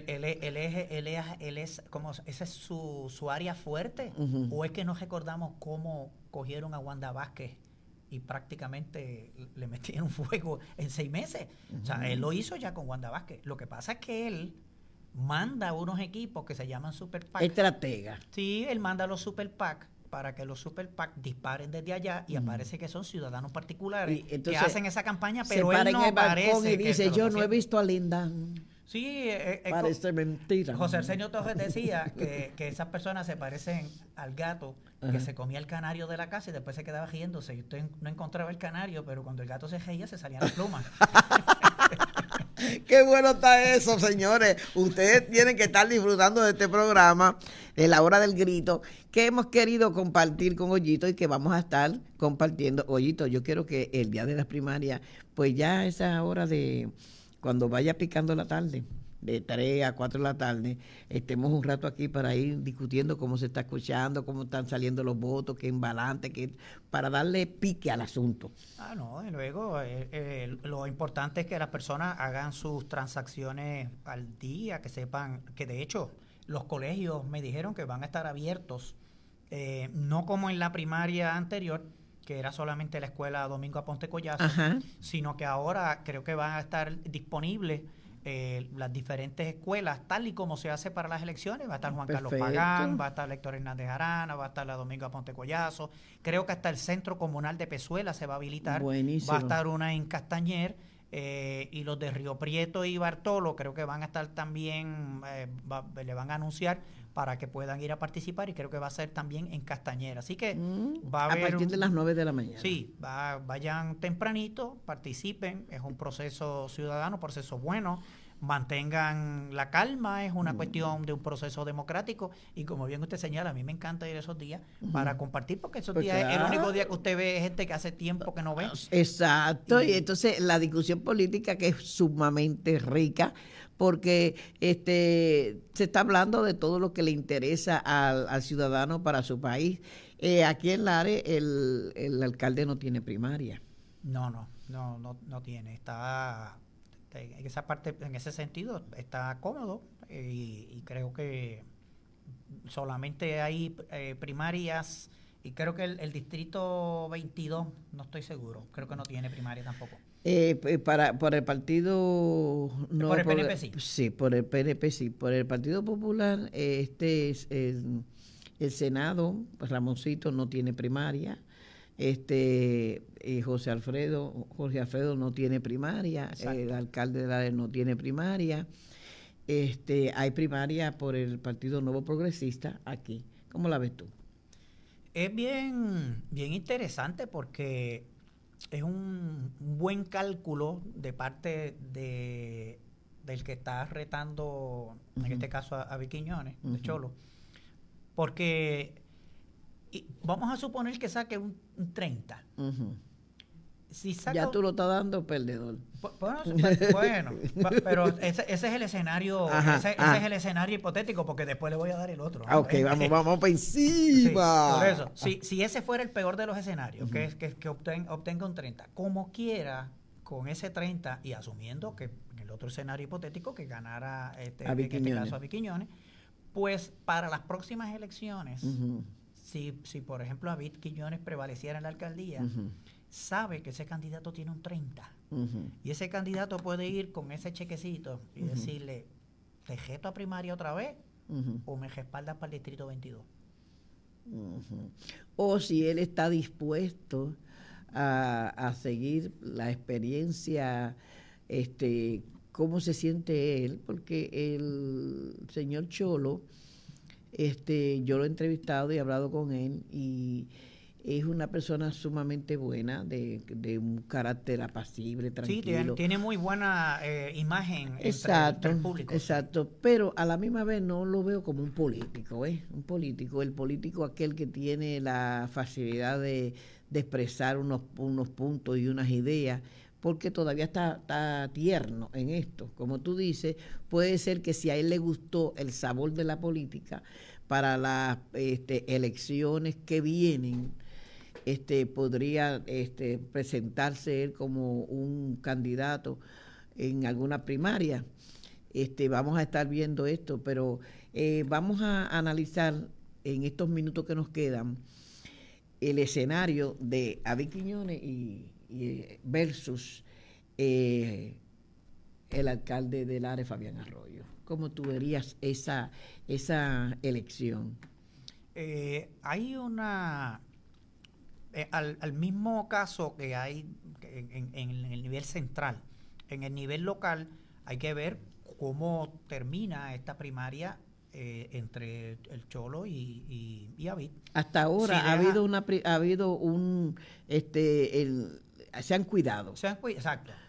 Él es como esa es su área fuerte, o es que no recordamos cómo cogieron a Wanda Vázquez y prácticamente le metieron fuego en 6 meses. O sea, él lo hizo ya con Wanda Vázquez. Lo que pasa es que él manda unos equipos que se llaman Super PAC. Estratega. Sí, él manda a los Super PAC para que los Super PAC disparen desde allá y aparece que son ciudadanos particulares que hacen esa campaña, pero él no aparece. Y dice, yo no he visto a Linda. Sí, parece mentira. José Arsenio Torres decía que esas personas se parecen al gato que se comía el canario de la casa y después se quedaba riéndose. Y usted no encontraba el canario, pero cuando el gato se reía se salían las plumas. Qué bueno está eso, señores. Ustedes tienen que estar disfrutando de este programa, de la hora del grito, que hemos querido compartir con Ollito y que vamos a estar compartiendo. Ollito, yo quiero que el día de las primarias, pues ya a esa hora de cuando vaya picando la tarde, de 3 a 4 de la tarde, estemos un rato aquí para ir discutiendo cómo se está escuchando, cómo están saliendo los votos, qué embalante, para darle pique al asunto. No, y luego lo importante es que las personas hagan sus transacciones al día, que sepan que de hecho los colegios me dijeron que van a estar abiertos, no como en la primaria anterior, que era solamente la escuela Domingo Aponte Collazo, sino que ahora creo que van a estar disponibles las diferentes escuelas, tal y como se hace para las elecciones. Va a estar Juan Carlos Pagán, va a estar Héctor Hernández Arana, va a estar la Domingo Aponte Collazo. Creo que hasta el Centro Comunal de Pezuela se va a habilitar. Buenísimo. Va a estar una en Castañer, y los de Río Prieto y Bartolo creo que van a estar también, le van a anunciar para que puedan ir a participar, y creo que va a ser también en Castañer. Así que va a haber... A partir de las 9 de la mañana. Sí, vayan tempranito, participen, es un proceso ciudadano, proceso bueno, mantengan la calma, es una cuestión de un proceso democrático, y como bien usted señala, a mí me encanta ir esos días para compartir, porque esos días es el único día que usted ve gente que hace tiempo que no ve. Exacto, y entonces la discusión política, que es sumamente rica, porque se está hablando de todo lo que le interesa al ciudadano para su país. Aquí en Lares el alcalde no tiene primaria. No tiene. Está en esa parte, en ese sentido, está cómodo, y creo que solamente hay primarias, y creo que el distrito 22, no estoy seguro, creo que no tiene primaria tampoco. Por el partido... No, por el PNP sí. Sí, por el PNP sí. Por el Partido Popular, el Senado, pues Ramoncito no tiene primaria. Jorge Alfredo no tiene primaria. Exacto. El alcalde de Lares no tiene primaria. Hay primaria por el Partido Nuevo Progresista aquí. ¿Cómo la ves tú? Es bien interesante, porque es un buen cálculo de parte del que está retando, en este caso a Vic Quiñones, de Cholo, porque vamos a suponer que saque un 30. Si saca, ya tú lo estás dando perdedor. Bueno, pero ese es el escenario, ese es el escenario hipotético, porque después le voy a dar el otro. Ok, vamos por encima. Sí, por eso, si ese fuera el peor de los escenarios, que obtenga un 30, como quiera, con ese 30, y asumiendo que en el otro escenario hipotético que ganara en este caso a Vic Quiñones, pues para las próximas elecciones, si por ejemplo a Vic Quiñones prevaleciera en la alcaldía, sabe que ese candidato tiene un 30, y ese candidato puede ir con ese chequecito y decirle, ¿te reto a primaria otra vez o me respaldas para el distrito 22? O si él está dispuesto a seguir la experiencia, cómo se siente él, porque el señor Cholo, yo lo he entrevistado y he hablado con él, y es una persona sumamente buena, de un carácter apacible, tranquilo. Sí, tiene muy buena imagen entre el público. Exacto, pero a la misma vez no lo veo como un político, un político, el político aquel que tiene la facilidad de expresar unos puntos y unas ideas, porque todavía está tierno en esto. Como tú dices, puede ser que si a él le gustó el sabor de la política, para las elecciones que vienen, podría presentarse él como un candidato en alguna primaria. Vamos a estar viendo esto, pero vamos a analizar en estos minutos que nos quedan el escenario de Vic Quiñones y versus el alcalde de Lares, Fabián Arroyo. ¿Cómo tú verías esa elección? Hay una... al mismo caso que hay en el nivel central, en el nivel local hay que ver cómo termina esta primaria entre el Cholo y Avid. Hasta ahora se han cuidado. Exacto.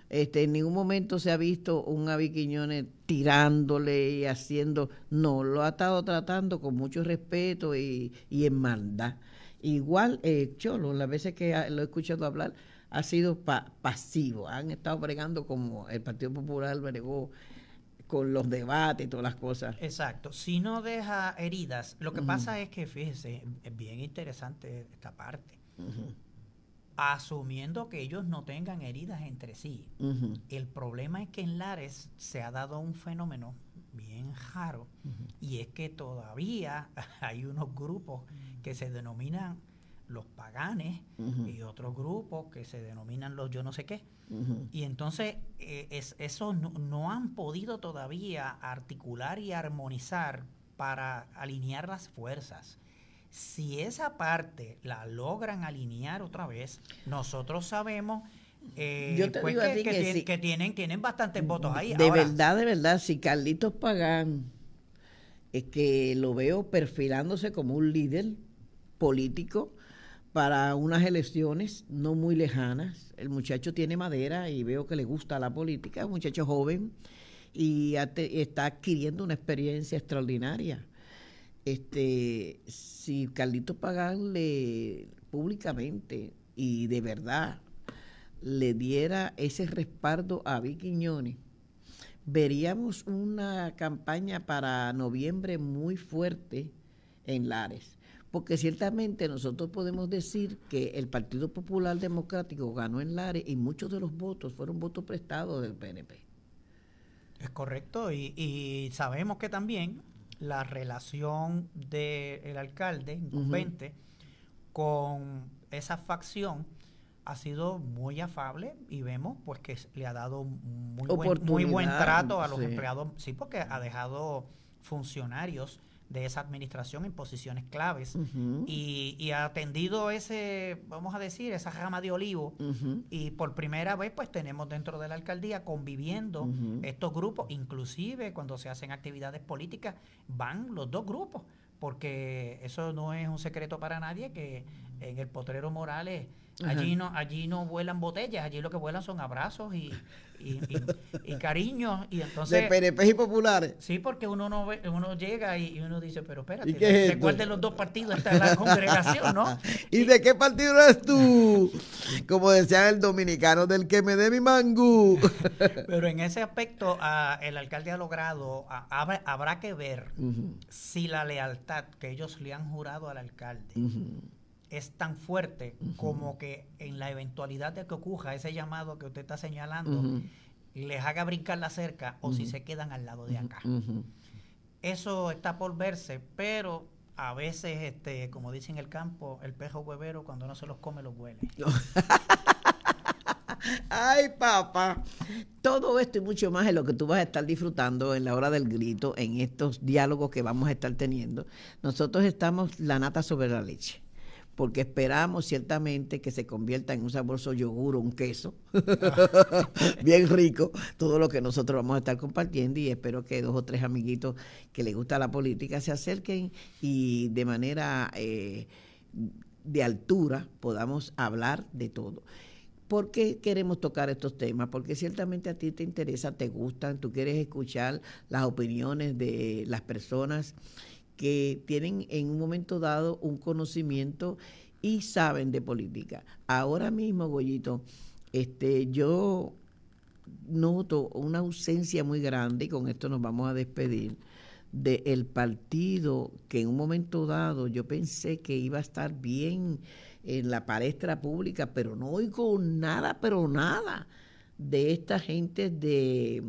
En ningún momento se ha visto un Avi Quiñones tirándole y haciendo, no, lo ha estado tratando con mucho respeto y en maldad. Igual Cholo, las veces que lo he escuchado hablar, ha sido pasivo, han estado bregando como el Partido Popular bregó con los debates y todas las cosas. Exacto, si no deja heridas, lo que pasa es que, fíjese, es bien interesante esta parte. Asumiendo que ellos no tengan heridas entre sí. El problema es que en Lares se ha dado un fenómeno bien raro, y es que todavía hay unos grupos que se denominan los paganes y otros grupos que se denominan los yo no sé qué. Y entonces eso no han podido todavía articular y armonizar para alinear las fuerzas. Si esa parte la logran alinear otra vez, nosotros sabemos Yo te pues digo a ti que sí. que tienen bastantes votos ahí. De Ahora, verdad, si Carlitos Pagán es que lo veo perfilándose como un líder político para unas elecciones no muy lejanas. El muchacho tiene madera y veo que le gusta la política, es un muchacho joven y está adquiriendo una experiencia extraordinaria. Si Carlitos Pagán públicamente y de verdad le diera ese respaldo a Avi Quiñones, veríamos una campaña para noviembre muy fuerte en Lares, porque ciertamente nosotros podemos decir que el Partido Popular Democrático ganó en Lares y muchos de los votos fueron votos prestados del PNP. es correcto, y sabemos que también la relación del alcalde incumbente con esa facción ha sido muy afable, y vemos pues que le ha dado muy buen trato a los empleados, sí, porque ha dejado funcionarios de esa administración en posiciones claves y ha atendido vamos a decir, esa rama de olivo, y por primera vez pues tenemos dentro de la alcaldía conviviendo estos grupos, inclusive cuando se hacen actividades políticas van los dos grupos, porque eso no es un secreto para nadie que en el Potrero Morales allí no vuelan botellas, allí lo que vuelan son abrazos y cariños, y entonces de PNP y populares. Sí, porque uno llega y uno dice, pero espérate, ¿de cuál de los dos partidos está en la congregación, no? ¿Y de qué partido eres tú? Como decían el dominicano, del que me dé mi mangú. Pero en ese aspecto el alcalde ha logrado, habrá que ver si la lealtad que ellos le han jurado al alcalde es tan fuerte como que en la eventualidad de que ocurra ese llamado que usted está señalando, les haga brincar la cerca, o si se quedan al lado de acá. Eso está por verse, pero a veces, como dicen en el campo, el pejo huevero cuando no se los come los huele. Ay, papá, todo esto y mucho más es lo que tú vas a estar disfrutando en la hora del grito, en estos diálogos que vamos a estar teniendo. Nosotros estamos la nata sobre la leche, porque esperamos ciertamente que se convierta en un sabroso yogur o un queso bien rico, todo lo que nosotros vamos a estar compartiendo, y espero que 2 o 3 amiguitos que les gusta la política se acerquen y de manera de altura podamos hablar de todo. ¿Por qué queremos tocar estos temas? Porque ciertamente a ti te interesa, te gustan, tú quieres escuchar las opiniones de las personas que tienen en un momento dado un conocimiento y saben de política. Ahora mismo, Goyito, yo noto una ausencia muy grande, y con esto nos vamos a despedir, del partido que en un momento dado yo pensé que iba a estar bien en la palestra pública, pero no oigo nada, pero nada, de esta gente de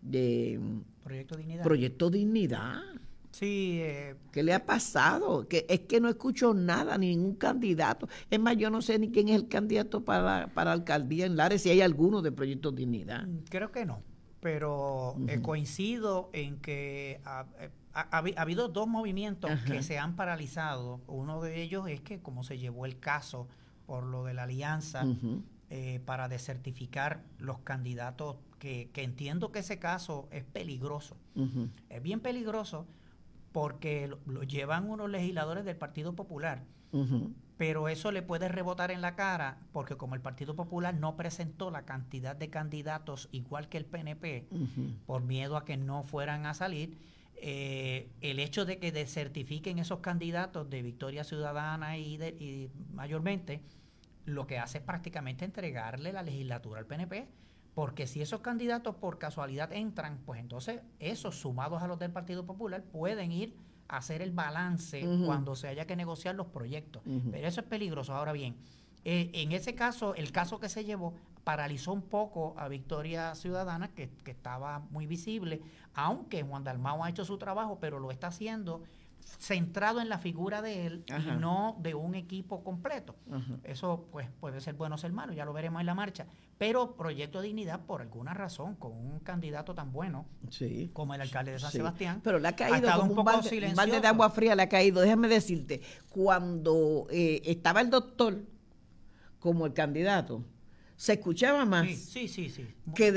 Proyecto Dignidad. Sí. ¿Qué le ha pasado? Es que no escucho nada, ni ningún candidato. Es más, yo no sé ni quién es el candidato para alcaldía en Lares, si hay alguno de Proyecto Dignidad. Creo que no, pero coincido en que ha habido 2 movimientos que se han paralizado. Uno de ellos es que como se llevó el caso por lo de la alianza para desertificar los candidatos, que entiendo que ese caso es peligroso. Es bien peligroso porque lo llevan unos legisladores del Partido Popular pero eso le puede rebotar en la cara, porque como el Partido Popular no presentó la cantidad de candidatos igual que el PNP, por miedo a que no fueran a salir, el hecho de que desertifiquen esos candidatos de Victoria Ciudadana y mayormente, lo que hace es prácticamente entregarle la legislatura al PNP, porque si esos candidatos por casualidad entran, pues entonces esos sumados a los del Partido Popular pueden ir a hacer el balance cuando se haya que negociar los proyectos. Pero eso es peligroso. Ahora bien, en ese caso, el caso que se llevó paralizó un poco a Victoria Ciudadana, que estaba muy visible, aunque Juan Dalmau ha hecho su trabajo, pero lo está haciendo centrado en la figura de él y no de un equipo completo. Eso pues puede ser bueno o ser malo, ya lo veremos en la marcha. Pero Proyecto Dignidad, por alguna razón, con un candidato tan bueno como el alcalde de San Sebastián, pero le ha caído como un balde de agua fría, le ha caído. Déjame decirte, cuando estaba el doctor como el candidato, se escuchaba más que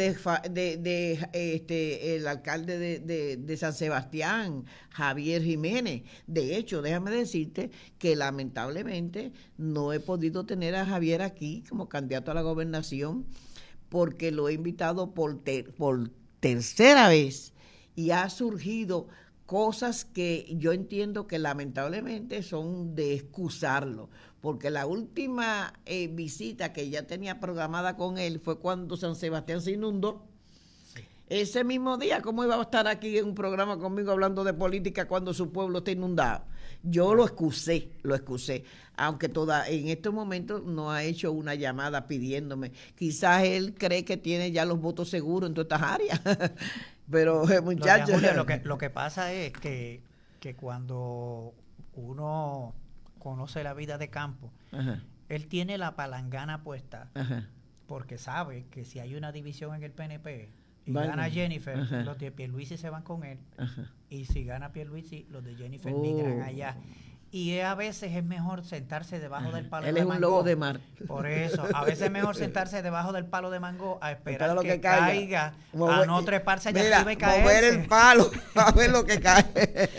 el alcalde de San Sebastián, Javier Jiménez. De hecho, déjame decirte que lamentablemente no he podido tener a Javier aquí como candidato a la gobernación, porque lo he invitado por tercera vez y ha surgido cosas que yo entiendo que lamentablemente son de excusarlo, porque la última visita que ya tenía programada con él fue cuando San Sebastián se inundó. Ese mismo día, ¿cómo iba a estar aquí en un programa conmigo hablando de política cuando su pueblo está inundado? Yo lo excusé, aunque en estos momentos no ha hecho una llamada pidiéndome. Quizás él cree que tiene ya los votos seguros en todas estas áreas. Pero muchachos, Julio, lo que pasa es que cuando uno conoce la vida de campo, él tiene la palangana puesta, porque sabe que si hay una división en el PNP y gana Jennifer, los de Pierluisi se van con él, y si gana Pierluisi, los de Jennifer migran allá. Y a veces es mejor sentarse debajo del palo de mango. Él es un lobo de mar. Por eso, a veces es mejor sentarse debajo del palo de mango a esperar que caiga, a no treparse allá arriba y caerse. Mover el palo a ver lo que cae.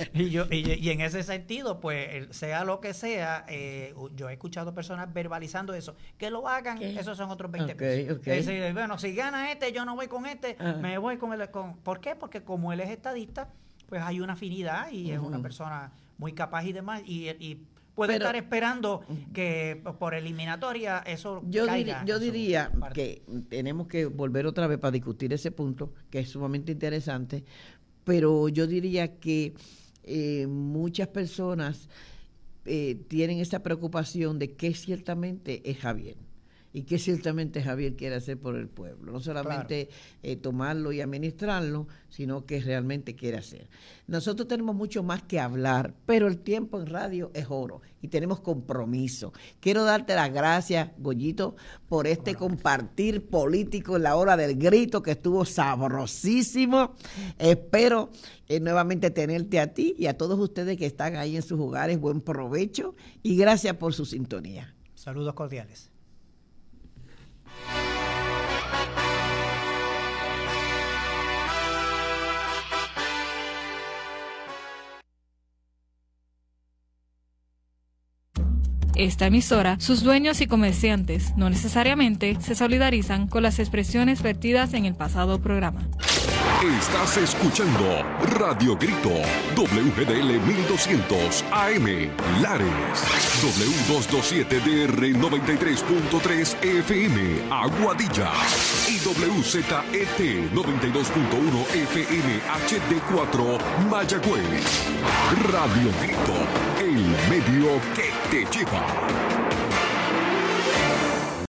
y en ese sentido, pues, sea lo que sea, yo he escuchado personas verbalizando eso. Que lo hagan, esos son otros 20 pesos. Decir, bueno, si gana yo no voy con me voy con él. ¿Por qué? Porque como él es estadista, pues hay una afinidad y es una persona muy capaz y demás, y puede estar esperando que por eliminatoria eso caiga. Yo diría que tenemos que volver otra vez para discutir ese punto, que es sumamente interesante, pero yo diría que muchas personas tienen esa preocupación de que ciertamente es Javier, y que ciertamente Javier quiere hacer por el pueblo, no solamente tomarlo y administrarlo, sino que realmente quiere hacer. Nosotros tenemos mucho más que hablar, pero el tiempo en radio es oro y tenemos compromiso. Quiero darte las gracias, Goyito, por este compartir político en la hora del grito, que estuvo sabrosísimo. Espero nuevamente tenerte a ti y a todos ustedes que están ahí en sus hogares. Buen provecho y gracias por su sintonía. Saludos cordiales. Esta emisora, sus dueños y comerciantes no necesariamente se solidarizan con las expresiones vertidas en el pasado programa. Estás escuchando Radio Grito, WGDL 1200 AM, Lares, W227DR 93.3 FM, Aguadilla, y WZET 92.1 FM HD4, Mayagüez. Radio Grito, el medio que te lleva.